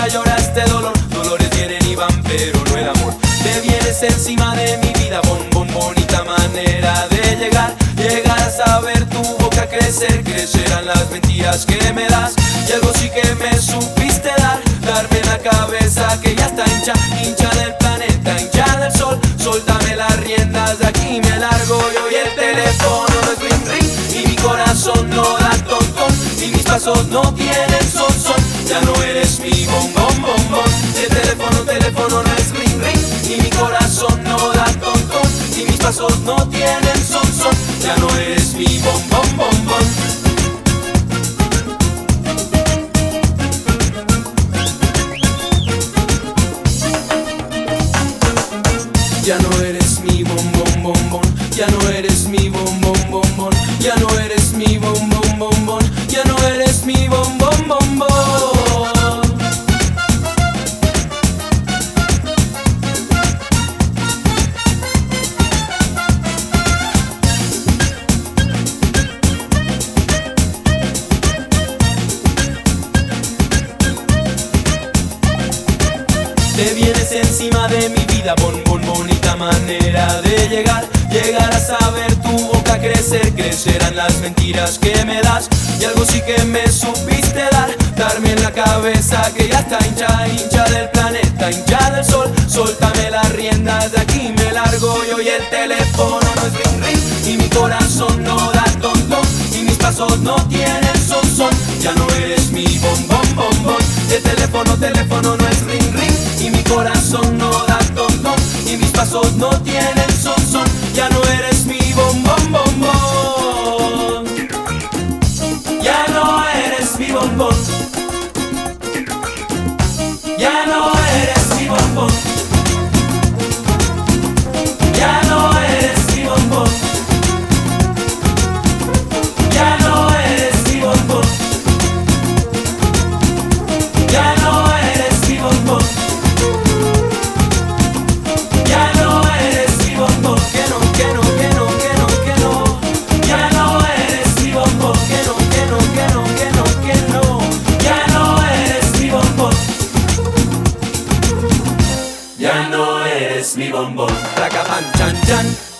nunca lloraste dolor. Dolores vienen y van, pero no el amor. Te vienes encima de mi vida, bonita manera de llegar. Llegarás a ver tu boca crecer, crecerán las mentiras que me das. Y algo sí que me supiste dar, darme en la cabeza que ya está hincha del planeta, hincha del sol. Suéltame las riendas, de aquí me largo yo. Y el teléfono no es ring ring, y mi corazón no da ton, y mis pasos no tienen son. Ya no eres mi bombón. El teléfono no es ring ring, y mi corazón no da ton, y mis pasos no tienen son. Ya no eres mi bombón. Ya no eres mi bombón. Ya no eres mi bombón. Ya no eres mi bombón. Ya no eres mi bombón. Te vienes encima de mi vida, bonita manera de llegar. Llegarás a ver tu boca crecer, crecerán las mentiras que me das. Y algo sí que me supiste dar, darme en la cabeza que ya está hincha del planeta, hincha del sol. Suéltame las riendas, de aquí me largo yo. Y el teléfono no es ring ring, y mi corazón no da ton, y mis pasos no tienen son. Ya no eres mi bombón. El teléfono no es ring ring, y mi corazón no da ton, y mis pasos no tienen son. Ya no eres mi bombón. Ya no eres mi bombón. Ya no eres mi bombón. Ya no eres mi bombón. Ya no eres mi bombón. Ya no eres mi bombón. Ya no eres mi bombón. Que no. Ya no eres mi bombón. Que no. Ya no eres mi bombón. Ya no eres mi bombón. Racapan, chan.